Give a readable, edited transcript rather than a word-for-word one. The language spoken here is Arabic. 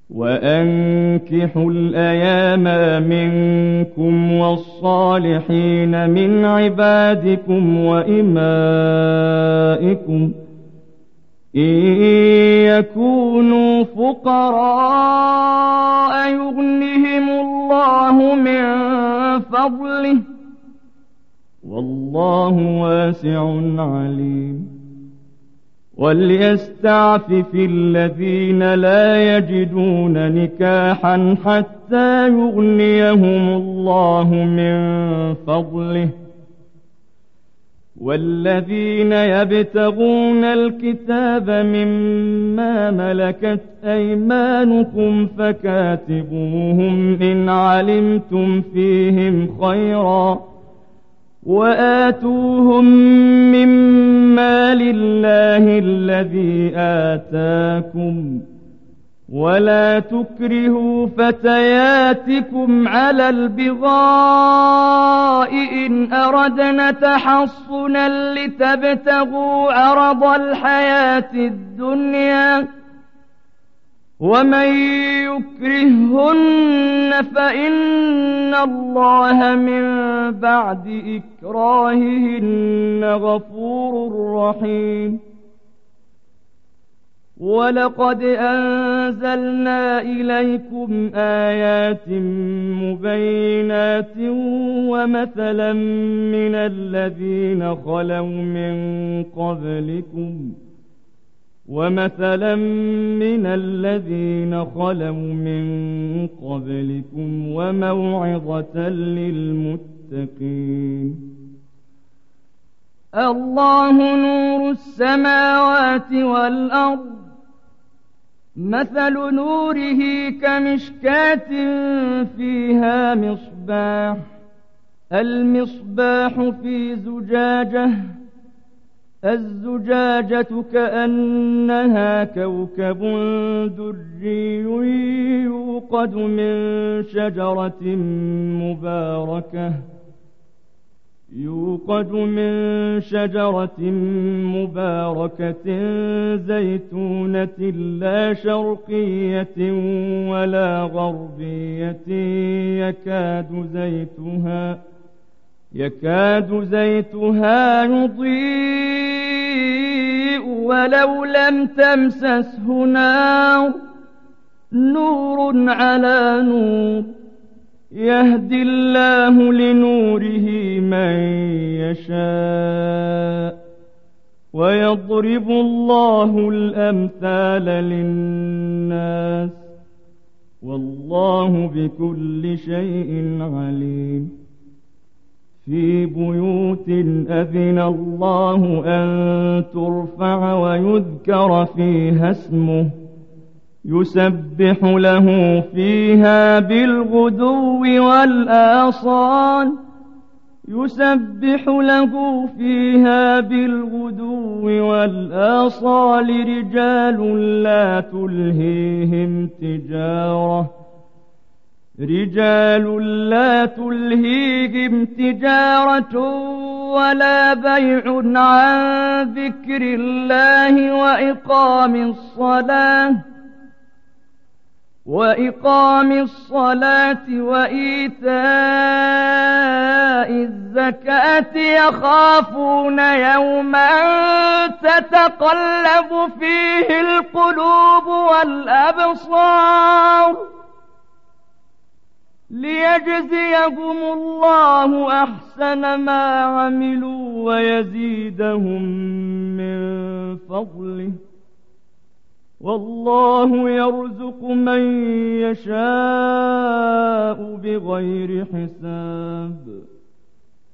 وأنكحوا الأيام منكم والصالحين من عبادكم وإمائكم إن يكونوا فقراء يغنهم الله من فضله والله واسع عليم وليستعفف الذين لا يجدون نكاحا حتى يغنيهم الله من فضله والذين يبتغون الكتاب مما ملكت أيمانكم فكاتبوهم إن علمتم فيهم خيرا وآتوهم مما لله الذي آتاكم ولا تكرهوا فتياتكم على البغاء إن أردنا تحصنا لتبتغوا عرض الحياة الدنيا ومن يكرههن فإن الله من بعد إكراههن غفور رحيم ولقد أنزلنا إليكم آيات مبينات ومثلا من الذين خلوا من قبلكم وموعظة للمتقين الله نور السماوات والأرض مثل نوره كمشكاة فيها مصباح المصباح في زجاجة الزجاجة كأنها كوكب دري يوقد من شجرة مباركة زيتونة لا شرقية ولا غربية يكاد زيتها يضيء ولو لم تمسسه نار نور على نور يهدي الله لنوره من يشاء ويضرب الله الأمثال للناس والله بكل شيء عليم في بيوت أذن الله أن ترفع ويذكر فيها اسمه يسبح له فيها بالغدو والآصال رجال لا تلهيهم تجارة ولا بيع عن ذكر الله وإقام الصلاة وإيتاء الزكاة يخافون يوما تتقلب فيه القلوب والأبصار ليجزيهم الله أحسن ما عملوا ويزيدهم من فضله والله يرزق من يشاء بغير حساب